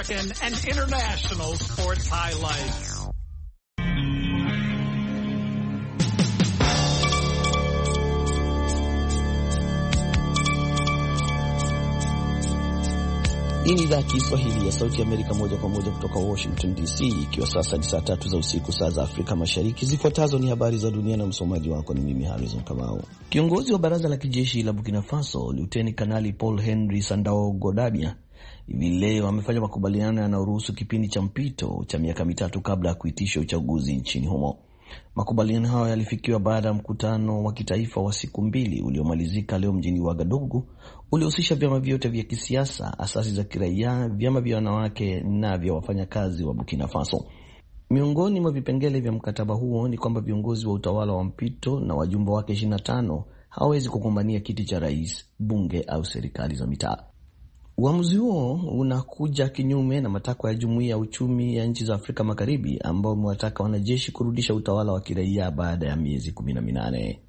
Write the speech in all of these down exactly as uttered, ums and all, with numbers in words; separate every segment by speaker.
Speaker 1: American and international sports highlights.
Speaker 2: Hii ni idhaa ya Kiswahili ya Sauti ya Amerika moja kwa moja kutoka Washington D C, ikiwa sasa ni saa tatu za usiku saa za Afrika Mashariki. Zifuatazo ni habari za dunia na msomaji wako ni mimi Harrison Kamau. Kiongozi wa baraza la kijeshi la Burkina Faso, Luteni Kanali Paul Henri Sandao Godabia, hivi leo amefanya makubaliano yanayoruhusu kipindi cha mpito cha miaka mitatu kabla ya kuitisha uchaguzi nchini humo. Makubaliano hayo yalifikiwa baada ya mkutano wa kitaifa wa siku mbili uliomalizika leo mjini Ouagadougou, uliohusisha vyama vyote vya kisiasa, asasi za kiraia, vyama vya wanawake na vya wafanyakazi wa Burkina Faso. Miongoni mwa vipengele vya mkataba huo ni kwamba viongozi wa utawala wa mpito na wajumbe wake ishirini na tano hawawezi kugombania kiti cha rais, bunge au serikali za mitaa. Uamuzi huo unakuja kinyume na matakwa ya Jumuiya ya Uchumi ya Nchi za Afrika Magharibi ambao umewataka wanajeshi kurudisha utawala wa kiraia baada ya miezi kumi na minane.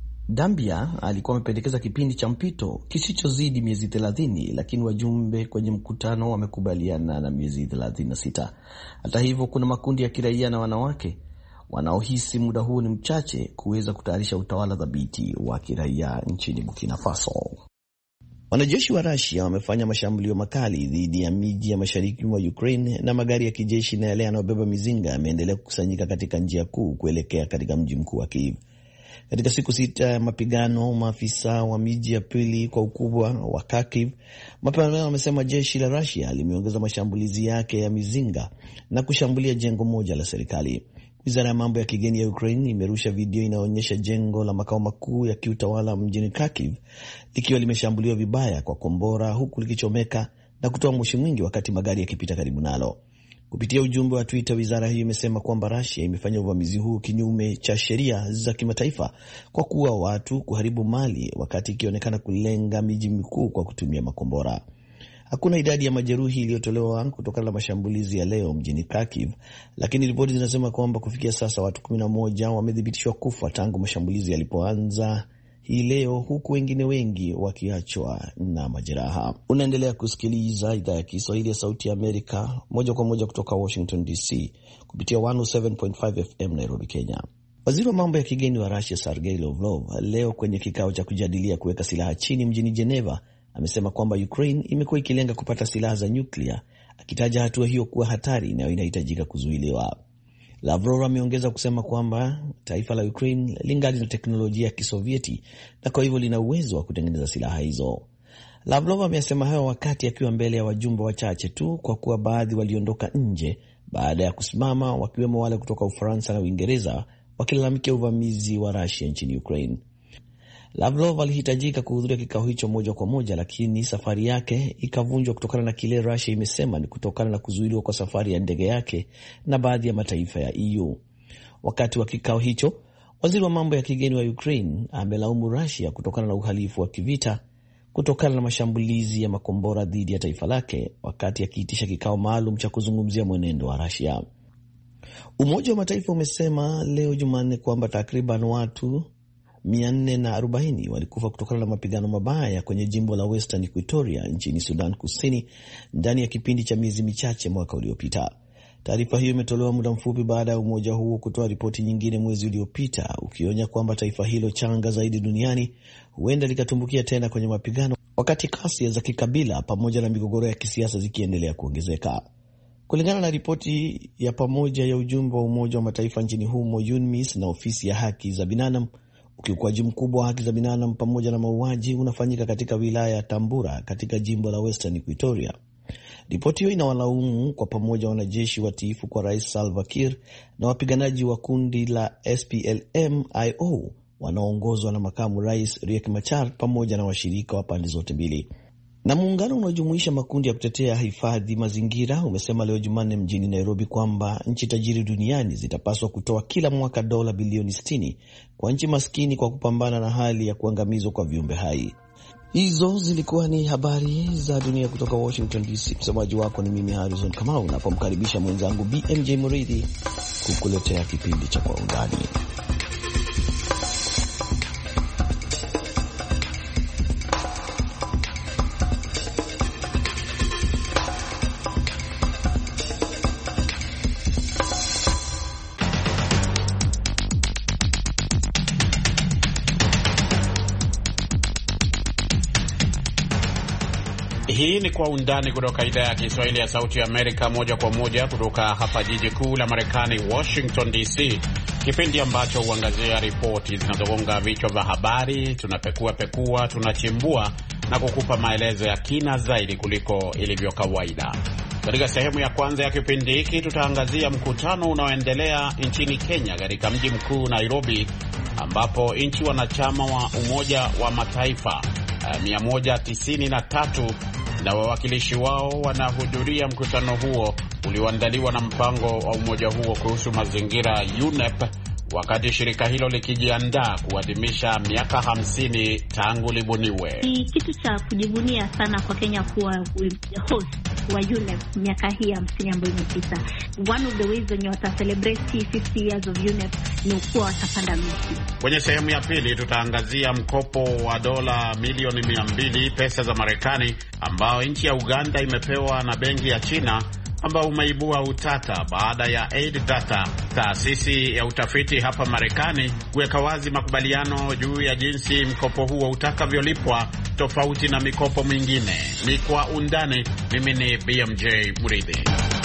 Speaker 2: Dambia alikuwa amependekeza kipindi cha mpito kisichozidi miezi thelathini, lakini wajumbe kwenye mkutano wamekubaliana na miezi thelathini na sita. Hata hivyo, kuna makundi ya kiraia na wanawake wanaohisi muda huu ni mchache kuweza kutayarisha utawala thabiti wa kiraia nchini Burkina Faso. Wanajeshi wa Russia wamefanya mashambulio makali dhidi ya miji ya mashariki mwa Ukraine na magari ya kijeshi na yale yanayobeba mizinga yameendelea kukusanyika katika njia kuu kuelekea katika mji mkuu wa Kyiv. Katika siku sita ya mapigano, maafisa wa miji ya pili kwa ukubwa wa Kharkiv mapema wamesema jeshi la Russia limeongeza mashambulizi yake ya mizinga na kushambulia jengo moja la serikali. Wizara ya mambo ya kigeni ya Ukraine imerusha video inaonyesha jengo la makao makuu ya kiutawala mjini Kharkiv likiwa limeshambuliwa vibaya kwa kombora, huku likichomeka na kutoa moshi mwingi wakati magari yakipita karibu nalo. Kupitia ujumbe wa Twitter, wizara hiyo imesema kwamba Russia imefanya uvamizi huu kinyume cha sheria za kimataifa kwa kuua watu, kuharibu mali, wakati ikionekana kulenga miji mikuu kwa kutumia makombora. Hakuna idadi ya majeruhi iliyotolewa kutokana na mashambulizi ya leo mjini Kharkiv, lakini ripoti zinasema kwamba kufikia sasa watu kumi na moja wamethibitishwa kufa tangu mashambulizi yalipoanza hii leo, huku wengine wengi wakiachwa na majeraha. Unaendelea kusikiliza idhaa ya Kiswahili ya Sauti ya Amerika moja kwa moja kutoka Washington D C kupitia mia saba nukta tano F M Nairobi, Kenya. Waziri wa mambo ya kigeni wa Russia Sergei Lavrov leo kwenye kikao cha kujadilia kuweka silaha chini mjini Geneva amesema kwamba Ukraine imekuwa ikilenga kupata silaha za nyuklia, akitaja hatua hiyo kuwa hatari na inahitajika kuzuiliwa. Lavrov ameongeza kusema kwamba taifa la Ukraine lingali na teknolojia ya Kisovieti na kwa hivyo lina uwezo wa kutengeneza silaha hizo. Lavrov amesema hayo wakati akiwa mbele ya wajumbe wachache tu, kwa kuwa baadhi waliondoka nje baada ya kusimama, wakiwemo wale kutoka Ufaransa na Uingereza wakilalamikia uvamizi wa Russia nchini Ukraine. Lavrov alihitajika kuhudhuria kikao hicho moja kwa moja, lakini safari yake ikavunjwa kutokana na kile Russia imesema ni kutokana na kuzuiliwa kwa safari ya ndege yake na baadhi ya mataifa ya E U. Wakati wa kikao hicho, waziri wa mambo ya kigeni wa Ukraine amelaumu Russia kutokana na uhalifu wa kivita kutokana na mashambulizi ya makombora dhidi ya taifa lake, wakati akiitisha kikao maalum cha kuzungumzia mwenendo wa Russia. Umoja wa Mataifa umesema leo Jumanne kwamba takriban watu mia nne arobaini walikufa kutokana na mapigano mabaya kwenye jimbo la Western Equatoria nchini Sudan Kusini ndani ya kipindi cha miezi michache mwaka uliopita. Taarifa hiyo imetolewa muda mfupi baada ya umoja huo kutoa ripoti nyingine mwezi uliopita, ukionya kwamba taifa hilo changa zaidi duniani huenda likatumbukia tena kwenye mapigano, wakati kasi za kikabila pamoja na migogoro ya kisiasa zikiendelea kuongezeka. Kulingana na ripoti ya pamoja ya ujumbe wa Umoja wa Mataifa nchini humo, UNMISS na ofisi ya haki za binadamu, ukiukwaji mkubwa wa haki za binadamu pamoja na mauaji unafanyika katika wilaya ya Tambura katika jimbo la Western Equatoria. Ripoti hiyo inawalaumu kwa pamoja wanajeshi watiifu kwa Rais Salva Kiir na wapiganaji wa kundi la S P L M I O wanaoongozwa na makamu Rais Riek Machar pamoja na washirika wa pande zote mbili. Na muungano unaojumuisha makundi ya kutetea hifadhi mazingira umesema leo Jumanne mjini Nairobi kwamba nchi tajiri duniani zitapaswa kutoa kila mwaka dola bilioni sitini kwa nchi maskini kwa kupambana na hali ya kuangamizwa kwa viumbe hai. Hizo zilikuwa ni habari za dunia kutoka Washington D C. Msemaji wako ni mimi Harrison Kamau, na napomkaribisha mwenzangu B M J Muridi kukuletea kipindi cha Kwa Undani.
Speaker 3: Hii ni Kwa Undani kutoka idhaa ya Kiswahili ya Sauti ya Amerika, moja kwa moja kutoka hapa jiji kuu la Marekani, Washington D C, kipindi ambacho huangazia ripoti zinazogonga vichwa vya habari. Tunapekua pekua, tunachimbua na kukupa maelezo ya kina zaidi kuliko ilivyo kawaida. Katika sehemu ya kwanza ya kipindi hiki tutaangazia mkutano unaoendelea nchini Kenya katika mji mkuu Nairobi, ambapo nchi wanachama wa Umoja wa Mataifa mia moja tisini na tatu na wawakilishi wao wanahudhuria mkutano huo ulioandaliwa na mpango wa umoja huo kuhusu mazingira U N E P, wakati shirika hilo likijiandaa kuadhimisha miaka hamsini tangu libuniwe.
Speaker 4: Ni kitu cha kujivunia sana kwa Kenya kuwa host wa U N E P miaka hii hamsini ambayo imepita. One of the ways when you are celebrating fifty years of U N E P ni kuwa watapanda miti.
Speaker 3: Kwenye sehemu ya pili tutaangazia mkopo wa dola milioni mia mbili pesa za Marekani ambao nchi ya Uganda imepewa na benki ya China, ambao umeibua utata baada ya Aid Data, taasisi ya utafiti hapa Marekani, kuweka wazi makubaliano juu ya jinsi mkopo huo utakavyolipwa tofauti na mikopo mingine. Ni Kwa Undani. Mimi ni B M J Muridhi.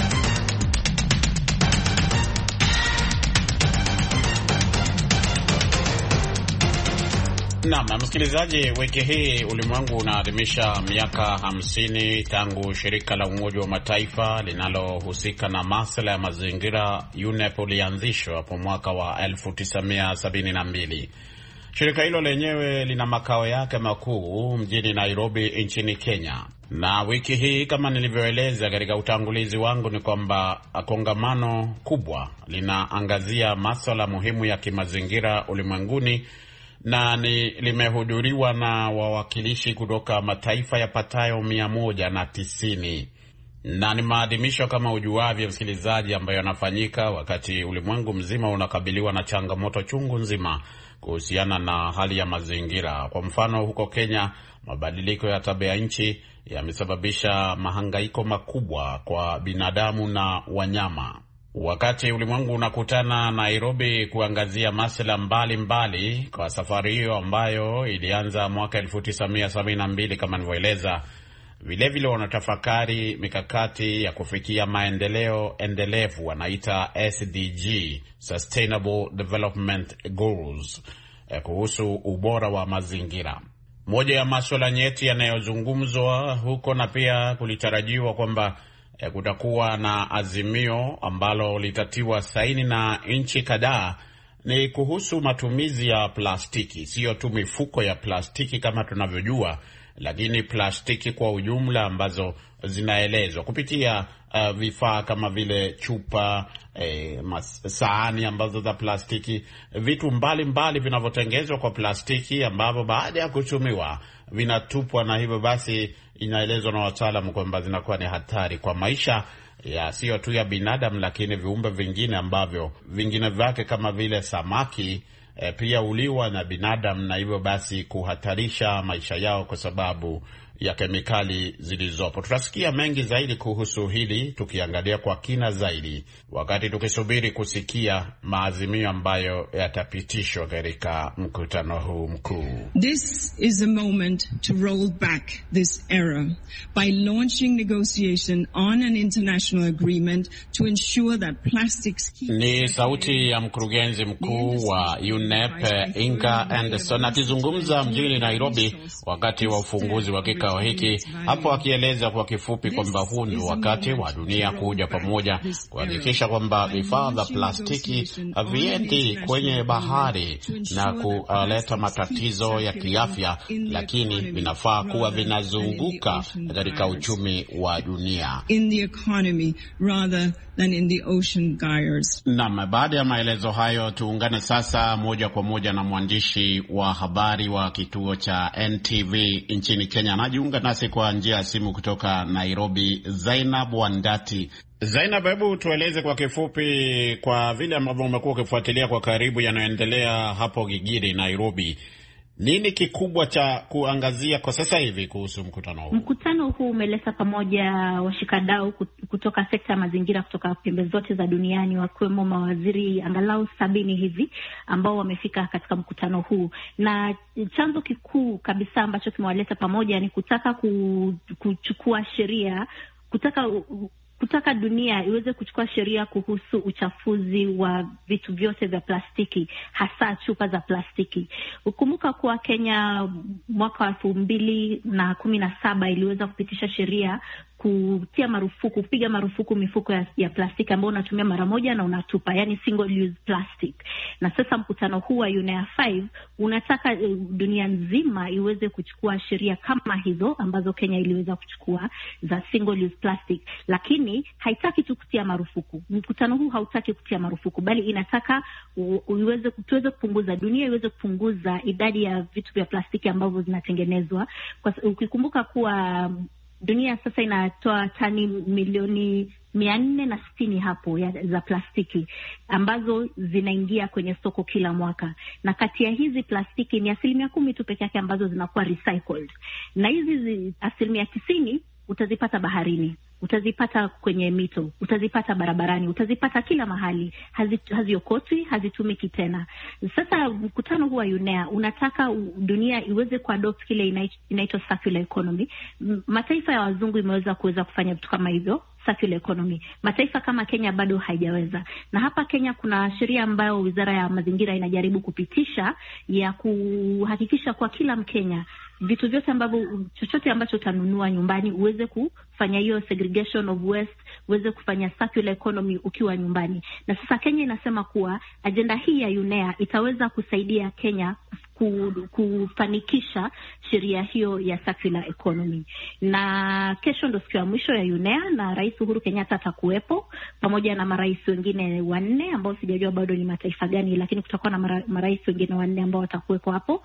Speaker 3: Naam, msikilizaji, wiki hii ulimwengu unaadhimisha miaka hamsini tangu shirika la Umoja wa Mataifa linalohusika na masuala ya mazingira U N E P lianzishwa hapo mwaka wa elfu tisa mia sabini na mbili. Shirika hilo lenyewe lina makao yake makuu mjini Nairobi nchini Kenya. Na wiki hii, kama nilivyoeleza katika utangulizi wangu, ni kwamba kongamano kubwa linaangazia masuala muhimu ya kimazingira ulimwenguni, na ni limehudhuriwa na wawakilishi kutoka mataifa yapatayo mia moja na tisini. Na ni maadhimisho, kama ujuavyo msikilizaji, ambayo yanafanyika wakati ulimwengu mzima unakabiliwa na changamoto chungu nzima kuhusiana na hali ya mazingira. Kwa mfano, huko Kenya, mabadiliko ya tabia nchi yamesababisha mahangaiko makubwa kwa binadamu na wanyama. Wakati ulimwengu unakutana Nairobi kuangazia masuala mbalimbali kwa safari hiyo ambayo ilianza mwaka elfu tisa mia sabini na mbili kama nilivyoeleza, vile vile wanatafakari mikakati ya kufikia maendeleo endelevu, wanaita S D G, Sustainable Development Goals, eh, kuhusu ubora wa mazingira. Moja ya masuala nyeti yanayozungumzwa huko, na pia kulitarajiwa kwamba E, kutakuwa na azimio ambalo litatiwa saini na nchi kadhaa, ni kuhusu matumizi ya plastiki. Sio tu mifuko ya plastiki kama tunavyojua, lakini plastiki kwa ujumla ambazo zinaelezwa kupitia uh, vifaa kama vile chupa, eh, sahani ambazo za plastiki, vitu mbalimbali vinavyotengenezwa kwa plastiki ambavyo baada ya kutumiwa vinatupwa, na hivyo basi inaelezwa na wataalamu kwamba zinakuwa ni hatari kwa maisha ya sio tu ya binadamu, lakini viumbe vingine ambavyo vingine vyake kama vile samaki e, pia uliwa na binadamu, na hivyo basi kuhatarisha maisha yao kwa sababu ya kemikali zilizopo. Tutasikia mengi zaidi kuhusu hili tukiangalia kwa kina zaidi wakati tukisubiri kusikia maazimio ambayo yatapitishwa katika mkutano huu mkuu.
Speaker 5: This is a moment to roll back this era by launching negotiation on an international agreement to ensure that plastics keep...
Speaker 3: Ni sauti ya mkurugenzi mkuu wa U N E P Inga Anderson akizungumza mjini Nairobi wakati wa ufunguzi wa kikao hiki, hapo akieleza kwa kifupi kwamba huu ni wakati wa dunia kuja pamoja kuhakikisha kwamba vifaa vya plastiki haviendi kwenye bahari na kuleta matatizo ya kiafya, lakini vinafaa kuwa vinazunguka katika uchumi wa dunia.
Speaker 5: In the economy rather than in the ocean gyres.
Speaker 3: Naam, baada ya maelezo hayo tuungane sasa moja kwa moja na mwandishi wa habari wa kituo cha N T V nchini Kenya. Anajiunga nasi kwa njia ya simu kutoka Nairobi, Zainab Wandati. Zainab, hebu tueleze kwa kifupi, kwa vile ambavyo umekuwa ukifuatilia kwa karibu yanayoendelea hapo Gigiri, Nairobi, Nini kikubwa cha kuangazia kwa sasa hivi kuhusu mkutano huu?
Speaker 4: Mkutano huu umeleta pamoja washikadau kutoka sekta ya mazingira kutoka pembe zote za duniani, wakiwemo mawaziri angalau sabini hivi ambao wamefika katika mkutano huu, na chanzo kikuu kabisa ambacho kimewaleta pamoja ni kutaka kuchukua sheria, kutaka kutaka dunia iweze kuchukua sheria kuhusu uchafuzi wa vitu vyote vya plastiki, hasa chupa za plastiki. Ukumbuka kuwa Kenya mwaka wa elfu mbili na kumi na saba iliweza kupitisha sheria kutia marufuku, kupiga marufuku mifuko ya, ya plastiki ambayo unatumia mara moja na unatupa, yani single use plastic. Na sasa mkutano huu wa U N E A tano unataka dunia nzima iweze kuchukua sheria kama hizo ambazo Kenya iliweza kuchukua za single use plastic, lakini haitaki tu kutia marufuku. Mkutano huu hautaki kutia marufuku, bali inataka uweze tuweze kupunguza, dunia iweze kupunguza idadi ya vitu vya plastiki ambavyo zinatengenezwa. Kwa ukikumbuka kuwa dunia sasa inatoa tani milioni mia nne na sitini hapo ya, za plastiki ambazo zinaingia kwenye soko kila mwaka, na kati ya hizi plastiki ni asilimia kumi tu peke yake ambazo zinakuwa recycled, na hizi asilimia tisini utazipata baharini, utazipata kwenye mito, utazipata barabarani, utazipata kila mahali, haziokotwi, hazitumiki tena. Sasa mkutano huu wa U N E A unataka dunia iweze kuadopt kile inaitwa circular economy. Mataifa ya wazungu imeweza kuweza kufanya vitu kama hivyo, circular economy. Mataifa kama Kenya bado haijaweza. Na hapa Kenya kuna sheria ambayo Wizara ya Mazingira inajaribu kupitisha ya kuhakikisha kwa kila Mkenya vitu vyote ambavyo, chochote ambacho utanunua nyumbani uweze kufanya hiyo segregation of waste, uweze kufanya circular economy ukiwa nyumbani. Na sasa Kenya inasema kuwa agenda hii ya U N E A itaweza kusaidia Kenya kufanikisha sheria hiyo ya circular economy. Na kesho ndo siku ya mwisho ya U N E A, na Rais Uhuru Kenyatta atakuwepo pamoja na marais wengine wanne ambao sijajua bado ni mataifa gani, lakini kutakuwa na mara, marais wengine wanne ambao watakuwepo hapo,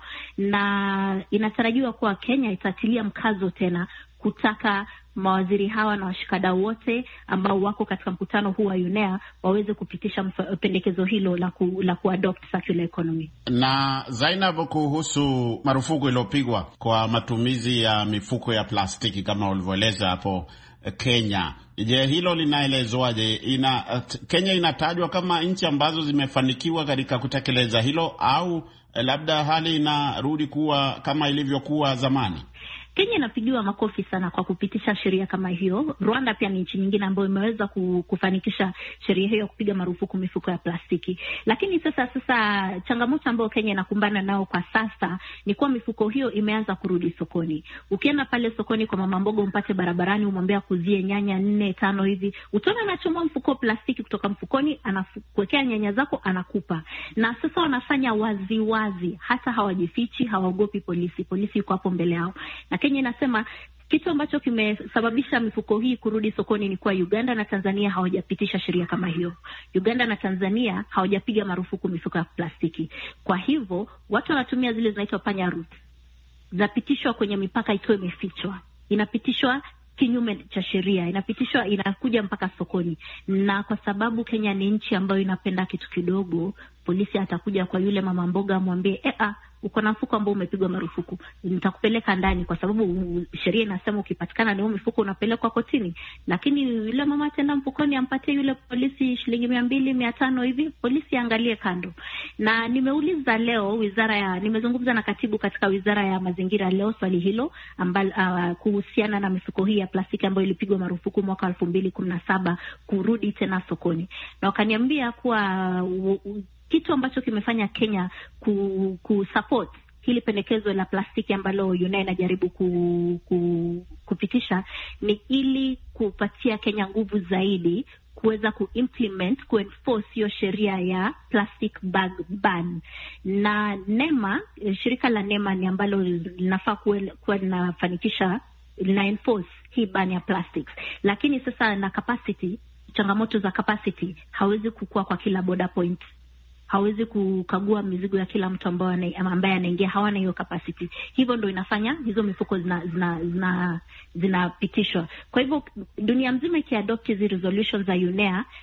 Speaker 4: na inatarajiwa kuwa Kenya itatilia mkazo tena kutaka mawaziri hawa na washikadau wote ambao wako katika mkutano huu wa U N E A waweze kupitisha pendekezo hilo la ku, la kuadopt circular economy.
Speaker 3: Na Zainab, kuhusu marufuku iliyopigwa kwa matumizi ya mifuko ya plastiki kama ulivyoeleza hapo Kenya, je, hilo linaelezwaje? Ina Kenya inatajwa kama nchi ambazo zimefanikiwa katika kutekeleza hilo, au labda hali inarudi kuwa kama ilivyokuwa zamani?
Speaker 4: Kenya inapigiwa makofi sana kwa kupitisha sheria kama hiyo. Rwanda pia ni nchi nyingine ambayo imeweza kufanikisha sheria hiyo kupiga marufuku mifuko ya plastiki. Lakini sasa sasa changamoto ambayo Kenya inakumbana nao kwa sasa ni kuwa mifuko hiyo imeanza kurudi sokoni. Ukienda pale sokoni kwa mama mboga umpate barabarani, umwambia kuzie nyanya nne tano hivi, utaona anachoma mfuko plastiki kutoka mfukoni, anakuwekea nyanya zako, anakupa. Na sasa wanafanya wazi wazi, hata hawajifichi, hawaogopi polisi. Polisi yuko hapo mbele yao. Na Kenya inasema kitu ambacho kimesababisha mifuko hii kurudi sokoni ni kwa Uganda na Tanzania hawajapitisha sheria kama hiyo. Uganda na Tanzania hawajapiga marufuku mifuko ya plastiki. Kwa hivyo watu wanatumia zile zinaitwa panya route, zapitishwa kwenye mipaka ikiwa imefichwa, inapitishwa kinyume cha sheria, inapitishwa inakuja mpaka sokoni. Na kwa sababu Kenya ni nchi ambayo inapenda kitu kidogo, polisi atakuja kwa yule mama mboga amwambie, eh ah, uko na mfuko ambao umepigwa marufuku, nitakupeleka ndani, kwa sababu sheria inasema ukipatikana na mfuko unapelekwa kotini. Lakini yule mama tena mfukoni ampatie yule polisi shilingi mia mbili mia tano hivi, polisi angalie kando. Na nimeuliza leo wizara ya nimezungumza na katibu katika Wizara ya Mazingira leo swali hilo ambalo uh, kuhusiana na mifuko hii ya plastiki ambayo ilipigwa marufuku mwaka elfu mbili kumi na saba kurudi tena sokoni. Na wakaniambia kuwa uh, uh, kitu ambacho kimefanya Kenya ku, ku support hili pendekezo la plastiki ambalo U N E A inajaribu ku, ku, kupitisha ni ili kupatia Kenya nguvu zaidi kuweza kuimplement, kuenforce hiyo sheria ya plastic bag ban. Na NEMA, shirika la NEMA ni ambalo linafaa kuwa linafanikisha, lina enforce hii ban ya plastics. Lakini sasa na capacity, changamoto za capacity, hawezi kukua kwa kila border point, hawezi kukagua mizigo ya kila mtu ambaye ambaye anaingia, hawana hiyo capacity. Hivyo ndio inafanya hizo mifuko zina zina zina zinapitishwa. Kwa hivyo dunia mzima ikiadopt hizo resolutions za U N E A,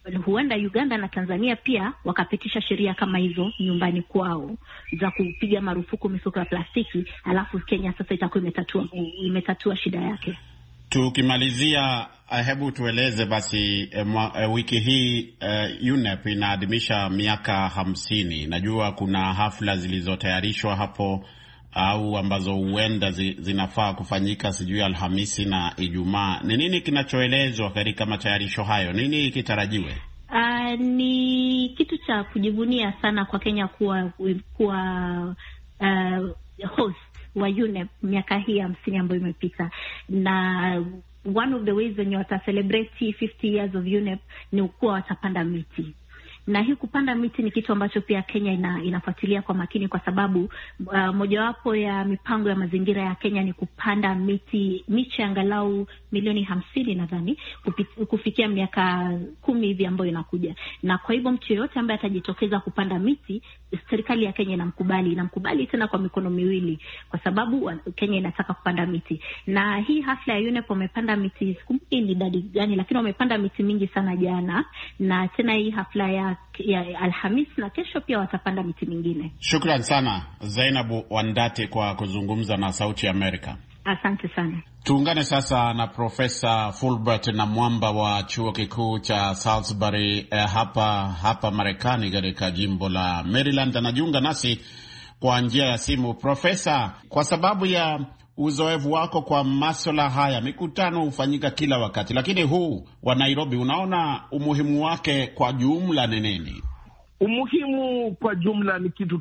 Speaker 4: huenda Uganda na Tanzania pia wakapitisha sheria kama hizo nyumbani kwao za kupiga marufuku mifuko ya plastiki, alafu Kenya sasa itakuwa imetatua imetatua shida yake.
Speaker 3: Tukimalizia, hebu tueleze basi eh, mwa, eh, wiki hii eh, U N E P inaadhimisha miaka hamsini. Najua kuna hafla zilizotayarishwa hapo au ambazo huenda zi, zinafaa kufanyika sijui Alhamisi na Ijumaa. Ni nini kinachoelezwa katika matayarisho hayo? Nini kitarajiwe?
Speaker 4: Uh, ni kitu cha kujivunia sana kwa Kenya kuwa kuwa uh, host wa U N E P miaka hii hamsini ambayo imepita, na one of the ways wenye wata celebrate fifty years of U N E P ni kuwa watapanda miti. Na hii kupanda miti ni kitu ambacho pia Kenya ina, inafuatilia kwa makini, kwa sababu uh, mojawapo ya mipango ya mazingira ya Kenya ni kupanda miti miche angalau milioni hamsini nadhani kufikia miaka kumi hivi ambayo inakuja. Na kwa hivyo mtu yeyote ambaye atajitokeza kupanda miti, serikali ya Kenya inamkubali, inamkubali tena kwa mikono miwili, kwa sababu Kenya inataka kupanda miti. Na hii hafla ya U N E P wamepanda miti, sikumbuki ni idadi gani, lakini wamepanda miti mingi sana jana, na tena hii hafla ya ya Alhamisi na kesho pia watapanda miti mingine.
Speaker 3: Shukran sana Zainabu Wandati kwa kuzungumza na Sauti ya Amerika.
Speaker 4: Asante sana.
Speaker 3: Tuungane sasa na Profesa Fulbert Namwamba wa chuo kikuu cha Salisbury eh, hapa hapa Marekani katika jimbo la Maryland. Anajiunga nasi kwa njia ya simu. Profesa, kwa sababu ya uzoefu wako kwa masuala haya, mikutano hufanyika kila wakati, lakini huu wa Nairobi unaona umuhimu wake kwa jumla ni nini?
Speaker 6: Umuhimu kwa jumla ni kitu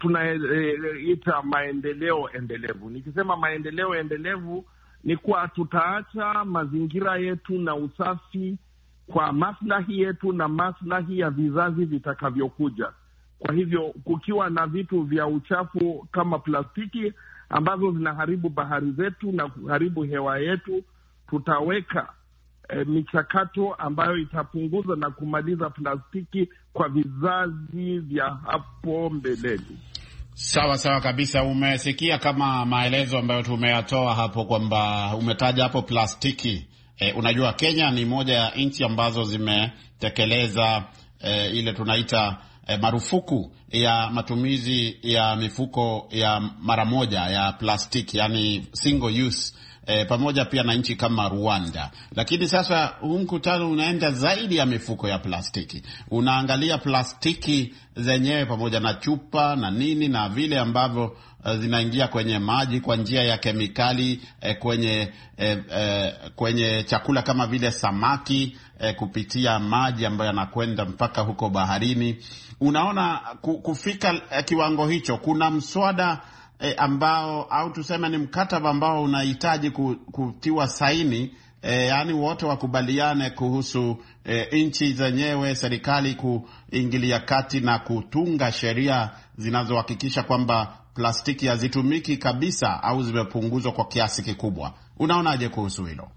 Speaker 6: tunaita maendeleo endelevu. Nikisema maendeleo endelevu ni kuwa tutaacha mazingira yetu na usafi kwa maslahi yetu na maslahi ya vizazi vitakavyokuja. Kwa hivyo kukiwa na vitu vya uchafu kama plastiki ambazo zinaharibu bahari zetu na kuharibu hewa yetu, tutaweka e, michakato ambayo itapunguza na kumaliza plastiki kwa vizazi vya hapo mbeleni.
Speaker 3: Sawa sawa kabisa. Umesikia kama maelezo ambayo tumeyatoa hapo kwamba umetaja hapo plastiki. E, unajua Kenya ni moja ya nchi ambazo zimetekeleza e, ile tunaita E, marufuku ya matumizi ya mifuko ya mara moja ya plastiki, yani single use, e, pamoja pia na nchi kama Rwanda. Lakini sasa huu mkutano unaenda zaidi ya mifuko ya plastiki. Unaangalia plastiki zenyewe pamoja na chupa na nini na vile ambavyo uh, zinaingia kwenye maji kwa njia ya kemikali, eh, kwenye eh, eh, kwenye chakula kama vile samaki, eh, kupitia maji ambayo yanakwenda mpaka huko baharini. Unaona kufika eh, kiwango hicho, kuna mswada eh, ambao au tuseme ni mkataba ambao unahitaji kutiwa saini, E, yani wote wakubaliane kuhusu e, nchi zenyewe, serikali kuingilia kati na kutunga sheria zinazohakikisha kwamba plastiki hazitumiki kabisa au zimepunguzwa kwa kiasi kikubwa. Unaonaje kuhusu hilo?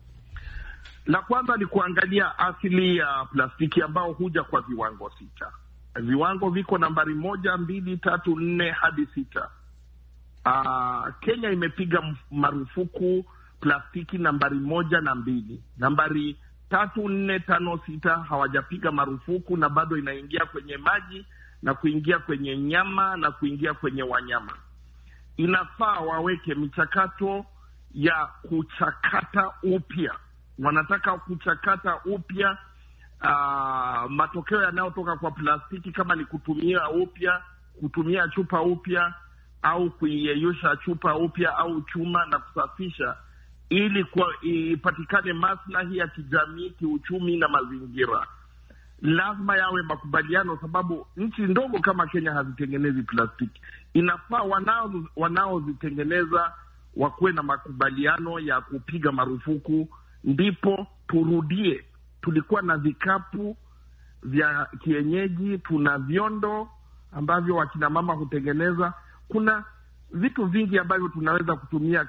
Speaker 6: La kwanza ni kuangalia asili ya plastiki ambao huja kwa viwango sita. Viwango viko nambari moja, mbili, tatu, nne hadi sita. Uh, Kenya imepiga marufuku plastiki nambari moja na mbili. Nambari tatu, nne, tano, sita hawajapiga marufuku na bado inaingia kwenye maji na kuingia kwenye nyama na kuingia kwenye wanyama. Inafaa waweke michakato ya kuchakata upya. Wanataka kuchakata upya uh, matokeo yanayotoka kwa plastiki, kama ni kutumia upya, kutumia chupa upya au kuiyeyusha chupa upya au chuma na kusafisha, ili kwa ipatikane maslahi ya kijamii, kiuchumi na mazingira. Lazima yawe makubaliano, sababu nchi ndogo kama Kenya hazitengenezi plastiki. Inafaa wanao wanaozitengeneza wakuwe na makubaliano ya kupiga marufuku, ndipo turudie. Tulikuwa na vikapu vya kienyeji, tuna vyondo ambavyo wakina mama hutengeneza. Kuna vitu vingi ambavyo tunaweza kutumia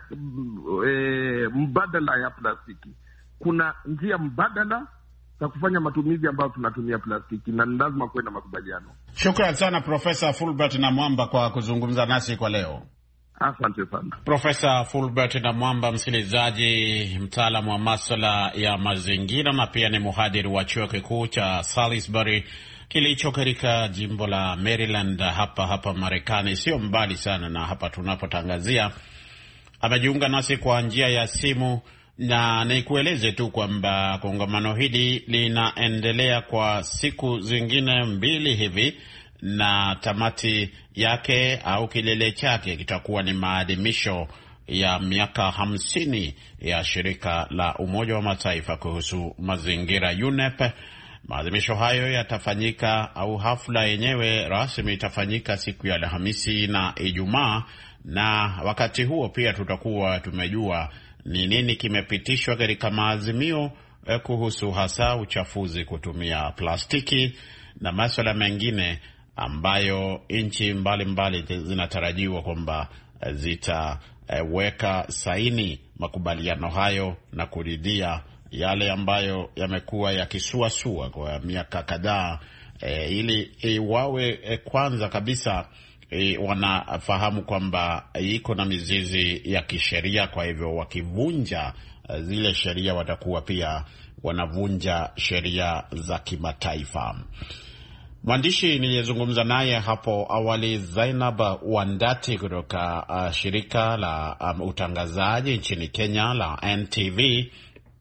Speaker 6: e, mbadala ya plastiki. Kuna njia mbadala za kufanya matumizi ambayo tunatumia plastiki, na lazima kuwe na makubaliano.
Speaker 3: Shukrani sana Profesa Fulbert Namwamba kwa kuzungumza nasi kwa leo.
Speaker 6: Asante sana
Speaker 3: Profesa Fulbert Namwamba, msikilizaji, mtaalamu wa masuala ya mazingira na pia ni mhadhiri wa chuo kikuu cha Salisbury kilicho katika jimbo la Maryland hapa hapa Marekani, sio mbali sana na hapa tunapotangazia. Amejiunga nasi kwa njia ya simu, na nikueleze tu kwamba kongamano hili linaendelea kwa siku zingine mbili hivi, na tamati yake au kilele chake kitakuwa ni maadhimisho ya miaka hamsini ya shirika la Umoja wa Mataifa kuhusu mazingira U N E P. Maadhimisho hayo yatafanyika au hafla yenyewe rasmi itafanyika siku ya Alhamisi na Ijumaa, na wakati huo pia tutakuwa tumejua ni nini kimepitishwa katika maazimio eh, kuhusu hasa uchafuzi kutumia plastiki na masuala mengine ambayo nchi mbalimbali zinatarajiwa kwamba zitaweka eh, saini makubaliano hayo na kuridhia yale ambayo yamekuwa yakisuasua kwa miaka kadhaa, e, ili e, wawe e, kwanza kabisa e, wanafahamu kwamba iko na mizizi ya kisheria. Kwa hivyo wakivunja e, zile sheria watakuwa pia wanavunja sheria za kimataifa. Mwandishi niliyezungumza naye hapo awali, Zainab Wandati kutoka uh, shirika la um, utangazaji nchini Kenya la N T V,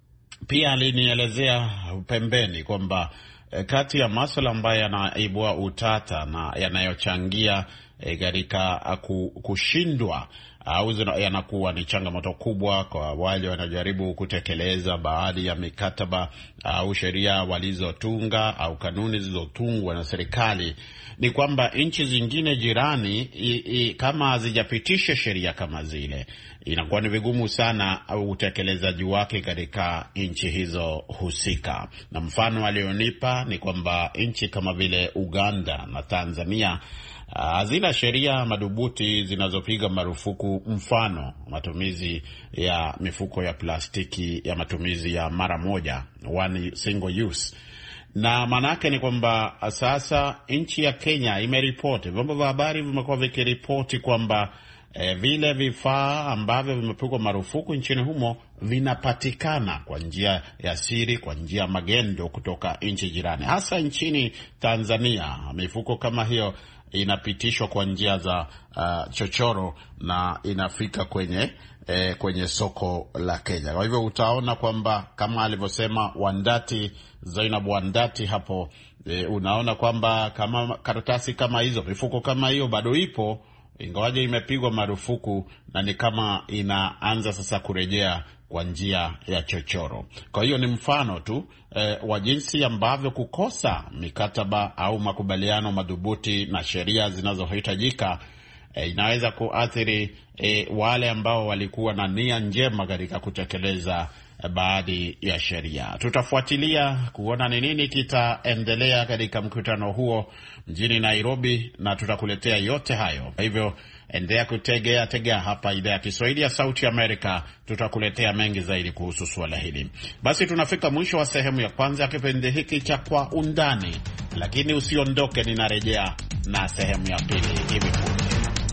Speaker 3: pia alinielezea pembeni kwamba e, kati ya masuala ambayo yanaibua utata na yanayochangia katika e, kushindwa au yanakuwa ni changamoto kubwa kwa wale wanajaribu kutekeleza baadhi ya mikataba au sheria walizotunga au kanuni zilizotungwa na serikali, ni kwamba nchi zingine jirani i, i, kama hazijapitisha sheria kama zile, inakuwa ni vigumu sana au utekelezaji wake katika nchi hizo husika. Na mfano alionipa ni kwamba nchi kama vile Uganda na Tanzania hazina sheria madhubuti zinazopiga marufuku mfano matumizi ya mifuko ya plastiki ya matumizi ya mara moja, one single use. Na manake ni kwamba sasa nchi ya Kenya imeripoti, vyombo vya habari vimekuwa vikiripoti kwamba E, vile vifaa ambavyo vimepigwa marufuku nchini humo vinapatikana kwa njia ya siri, kwa njia magendo kutoka nchi jirani. Hasa nchini Tanzania mifuko kama hiyo inapitishwa kwa njia za uh, chochoro na inafika kwenye eh, kwenye soko la Kenya. Kwa hivyo utaona kwamba kama alivyosema Wandati, Zainab Wandati hapo, eh, unaona kwamba kama karatasi kama hizo, mifuko kama hiyo bado ipo, ingawaje imepigwa marufuku, na ni kama inaanza sasa kurejea kwa njia ya chochoro. Kwa hiyo ni mfano tu eh, wa jinsi ambavyo kukosa mikataba au makubaliano madhubuti na sheria zinazohitajika eh, inaweza kuathiri eh, wale ambao walikuwa na nia njema katika kutekeleza eh, baadhi ya sheria. Tutafuatilia kuona ni nini kitaendelea katika mkutano huo mjini Nairobi, na tutakuletea yote hayo. Kwa hivyo endelea kutegea tegea hapa idhaa ya Kiswahili ya Sauti Amerika, tutakuletea mengi zaidi kuhusu suala hili. Basi tunafika mwisho wa sehemu ya kwanza ya kipindi hiki cha Kwa Undani, lakini usiondoke, ninarejea na sehemu ya pili hivi punde.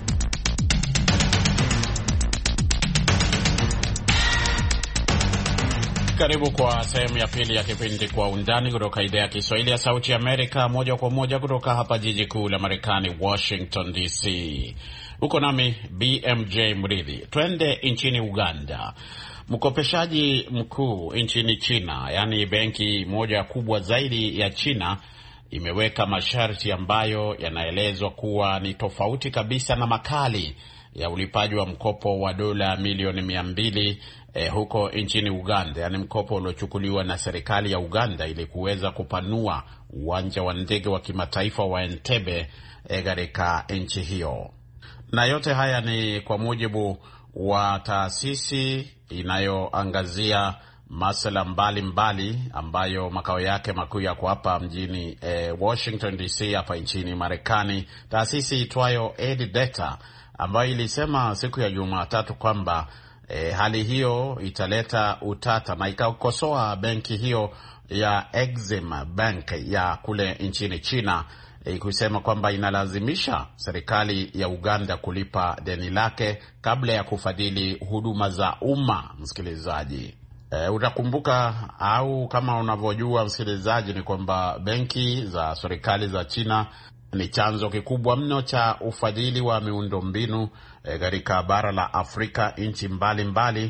Speaker 3: Karibu kwa sehemu ya pili ya kipindi Kwa Undani kutoka idhaa ya Kiswahili ya Sauti Amerika, moja kwa moja kutoka hapa jiji kuu la Marekani, Washington D C. Uko nami B M J Mridhi. Twende nchini Uganda. Mkopeshaji mkuu nchini China, yani benki moja kubwa zaidi ya China, imeweka masharti ambayo yanaelezwa kuwa ni tofauti kabisa na makali ya ulipaji wa mkopo wa dola milioni mia mbili eh, huko nchini Uganda, yani mkopo uliochukuliwa na serikali ya Uganda ili kuweza kupanua uwanja wa ndege wa kimataifa wa Entebbe katika eh, nchi hiyo. Na yote haya ni kwa mujibu wa taasisi inayoangazia masuala mbalimbali ambayo makao yake makuu yako hapa mjini eh, Washington D C hapa nchini Marekani, taasisi itwayo EdData, ambayo ilisema siku ya Jumatatu kwamba e, hali hiyo italeta utata, na ikakosoa benki hiyo ya Exim Bank ya kule nchini China e, kusema kwamba inalazimisha serikali ya Uganda kulipa deni lake kabla ya kufadhili huduma za umma. Msikilizaji, e, utakumbuka au kama unavyojua msikilizaji, ni kwamba benki za serikali za China ni chanzo kikubwa mno cha ufadhili wa miundombinu katika e, bara la Afrika, nchi mbalimbali,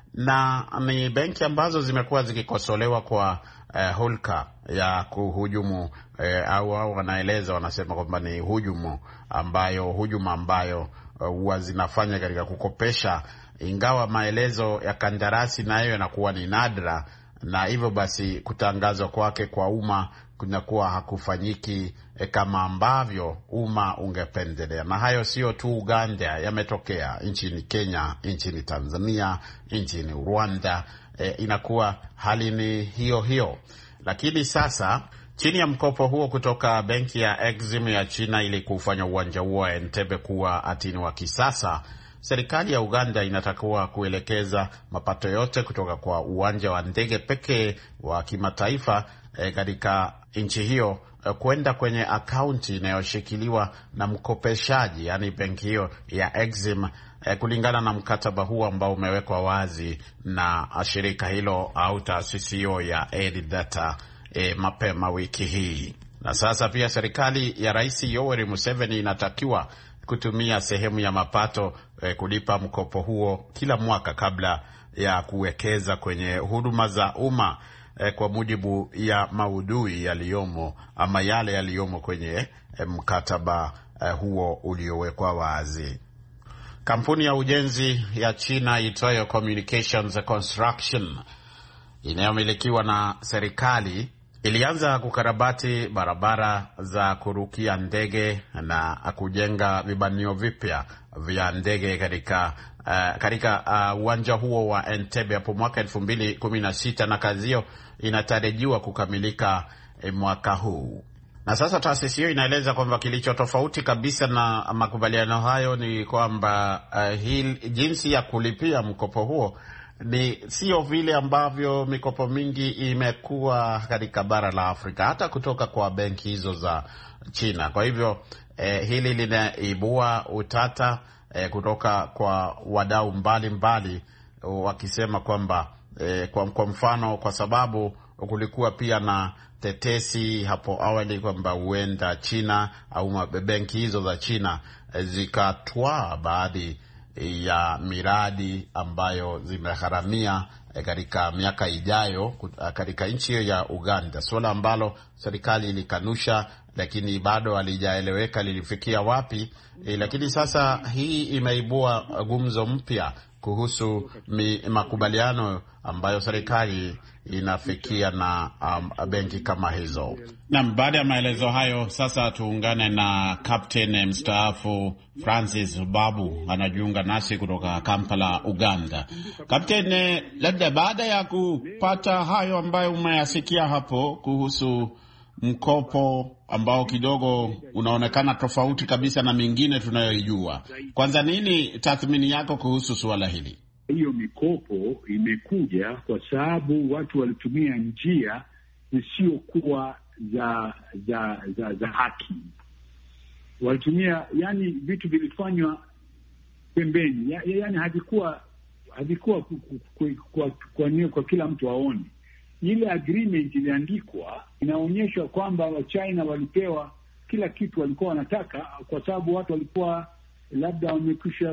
Speaker 3: na ni benki ambazo zimekuwa zikikosolewa kwa eh, hulka ya kuhujumu eh, au au wanaeleza wanasema kwamba ni hujumu ambayo hujuma ambayo huwa uh, zinafanya katika kukopesha, ingawa maelezo ya kandarasi nayo yanakuwa ni nadra, na hivyo basi kutangazwa kwake kwa umma kunakuwa hakufanyiki eh, kama ambavyo umma ungependelea. Na hayo sio tu Uganda, yametokea nchini Kenya, nchini Tanzania, nchini Rwanda. Eh, inakuwa hali ni hiyo hiyo. Lakini sasa chini ya mkopo huo kutoka benki ya Exim ya China ili kufanya uwanja huo wa Entebbe kuwa atini wa kisasa, serikali ya Uganda inatakiwa kuelekeza mapato yote kutoka kwa uwanja wa ndege pekee wa kimataifa eh, katika nchi hiyo eh, kwenda kwenye akaunti inayoshikiliwa na mkopeshaji, yani benki hiyo ya Exim, eh, kulingana na mkataba huu ambao umewekwa wazi na shirika hilo au taasisi hiyo ya Aid-Data eh, mapema wiki hii. Na sasa pia serikali ya Rais Yoweri Museveni inatakiwa kutumia sehemu ya mapato eh, kulipa mkopo huo kila mwaka kabla ya kuwekeza kwenye huduma za umma eh, kwa mujibu ya maudhui yaliyomo ama yale yaliyomo kwenye eh, mkataba eh, huo uliowekwa wazi. Kampuni ya ujenzi ya China itwayo Communications Construction inayomilikiwa na serikali ilianza kukarabati barabara za kurukia ndege na kujenga vibanio vipya vya ndege katika uh, katika uwanja uh, huo wa Entebbe hapo mwaka elfu mbili kumi na sita, na kazi hiyo inatarajiwa kukamilika eh, mwaka huu. Na sasa taasisi hiyo inaeleza kwamba kilicho tofauti kabisa na makubaliano hayo ni kwamba uh, hii jinsi ya kulipia mkopo huo ni sio vile ambavyo mikopo mingi imekuwa katika bara la Afrika, hata kutoka kwa benki hizo za China. Kwa hivyo eh, hili linaibua utata eh, kutoka kwa wadau mbalimbali, wakisema kwamba eh, kwa, kwa mfano kwa sababu kulikuwa pia na tetesi hapo awali kwamba huenda China au benki hizo za China eh, zikatwaa baadhi ya miradi ambayo zimegharamia e, katika miaka ijayo katika nchi hiyo ya Uganda, swala ambalo serikali ilikanusha, lakini bado halijaeleweka lilifikia wapi. E, lakini sasa hii imeibua gumzo mpya kuhusu mi, makubaliano ambayo serikali inafikia na um, benki kama hizo. Na baada ya maelezo hayo, sasa tuungane na Captain mstaafu Francis Babu, anajiunga nasi kutoka Kampala, Uganda. Captain, labda baada ya kupata hayo ambayo umeyasikia hapo kuhusu mkopo ambao kidogo unaonekana tofauti kabisa na mingine tunayoijua, kwanza nini tathmini yako kuhusu suala hili?
Speaker 7: Hiyo mikopo imekuja kwa sababu watu walitumia njia zisizokuwa za za za za haki. Walitumia, yani vitu vilifanywa pembeni, ya, yani havikuwa havikuwa kwa, kwa, kwa, kwa kila mtu aone. Ile agreement iliandikwa inaonyesha kwamba wa China walipewa kila kitu walikuwa wanataka, kwa sababu watu walikuwa labda wamekwisha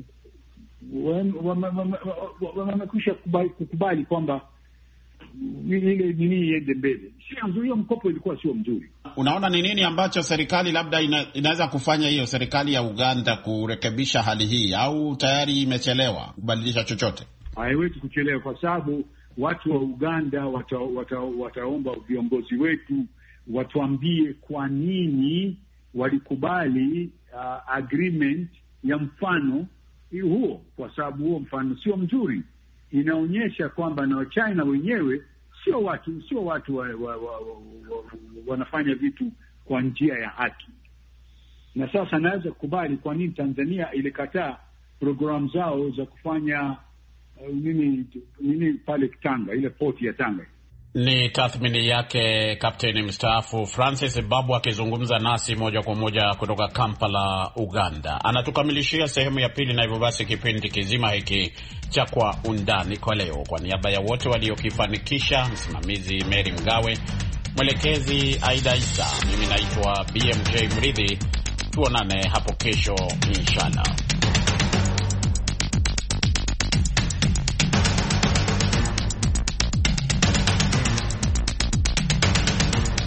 Speaker 7: wamekwisha kukubali kwamba ile nini iende mbele. Sio nzuri, hiyo mkopo ilikuwa sio mzuri.
Speaker 3: Unaona ni nini ambacho serikali labda ina, inaweza kufanya hiyo serikali ya Uganda kurekebisha hali hii, au tayari imechelewa kubadilisha chochote?
Speaker 7: Haiwezi kuchelewa kwa sababu watu wa Uganda wata, wata, wataomba viongozi wetu watuambie kwa nini walikubali uh, agreement ya mfano huo, kwa sababu huo mfano sio mzuri. Inaonyesha kwamba na China wenyewe sio watu sio watu wa, wa, wa, wa, wa, wanafanya vitu kwa njia ya haki. Na sasa naweza kukubali kwa nini Tanzania ilikataa programu zao za kufanya uh, nini nini pale Tanga, ile port ya Tanga.
Speaker 3: Ni tathmini yake kapteni mstaafu Francis Babu akizungumza nasi moja kwa moja kutoka Kampala, Uganda. Anatukamilishia sehemu ya pili, na hivyo basi kipindi kizima hiki cha Kwa Undani kwa leo, kwa niaba ya wote waliokifanikisha, msimamizi Mary Mgawe, mwelekezi Aida Isa, mimi naitwa B M J Mridhi. Tuonane hapo kesho inshallah.